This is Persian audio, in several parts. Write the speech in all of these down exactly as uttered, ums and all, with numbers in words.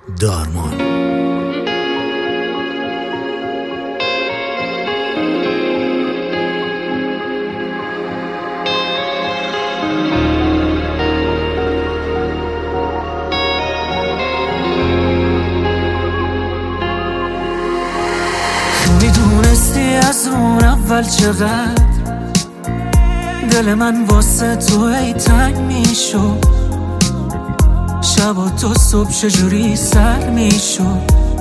دارمان. میدونستی از اون اول چقدر دل من واسه تو ای تنگ میشد، شب تا صبح چجوری سر میشد،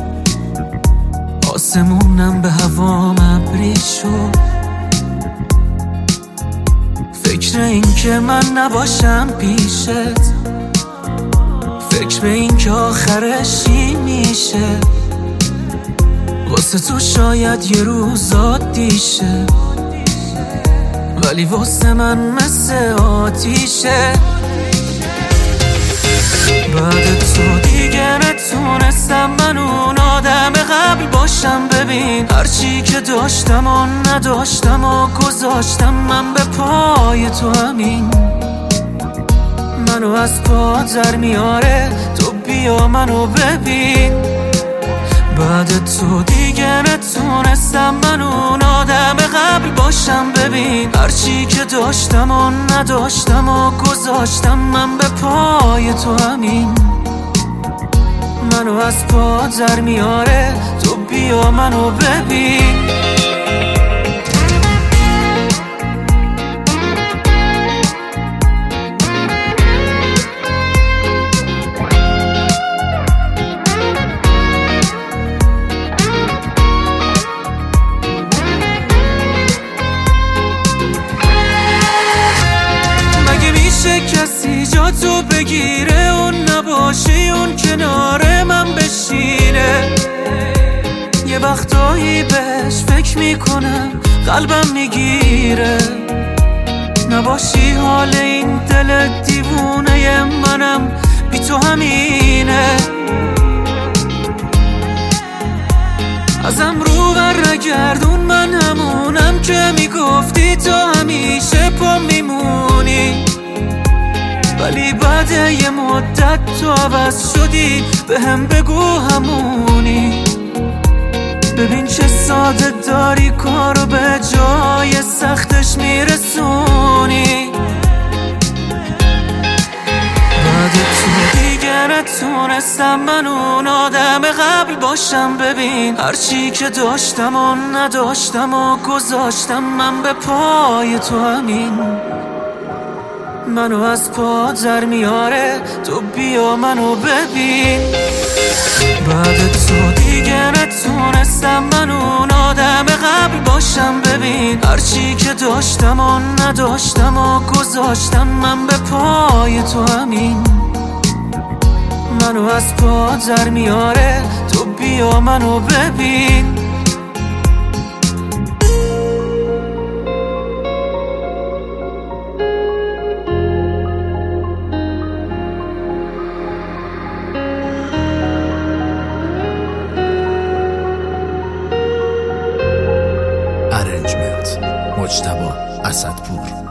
آسمونم به هوام ابری شد. فکر این که من نباشم پیشت، فکر به این که آخرش این میشه، واسه تو شاید یه روز عادی شه، ولی واسه من مثل آتیشه. بعد تو دیگه نتونستم من اون آدم قبل باشم. ببین هرچی که داشتم و نداشتم و گذاشتم من به پای تو، همین منو از پا در میاره. تو بیا منو ببین، بعد تو دیگه نتونستم من اون آدم قبل باشم. ببین هرچی که داشتم و نداشتم و گذاشتم من به پای تو، همین منو از پا در میاره. تو بیا منو ببین. کسی جا تو بگیره اون نباشی، اون کنار من بشینه. یه وقتایی بهش فکر میکنم قلبم میگیره، نباشی حال این دل دیوونه منم بی تو همینه. ازم رو بر نگردون، من همونم که میگفتی تو همیشه پا میمونی، ولی بعد یه مدت تو عوض شدی. به هم بگو همونی، ببین چه ساده داری کارو به جای سختش میرسونی. بعد تو دیگه نتونستم من اون آدم قبل باشم. ببین هرچی که داشتم و نداشتم و گذاشتم من به پای تو، همین منو از پا در میاره. تو بیا منو ببین، بعد تو دیگه نتونستم من اون آدم قبل باشم. ببین هرچی که داشتم و نداشتم و گذاشتم من به پای تو، همین منو از پا در میاره. تو بیا منو ببین. ارنجمنت مجتبی اسدپور.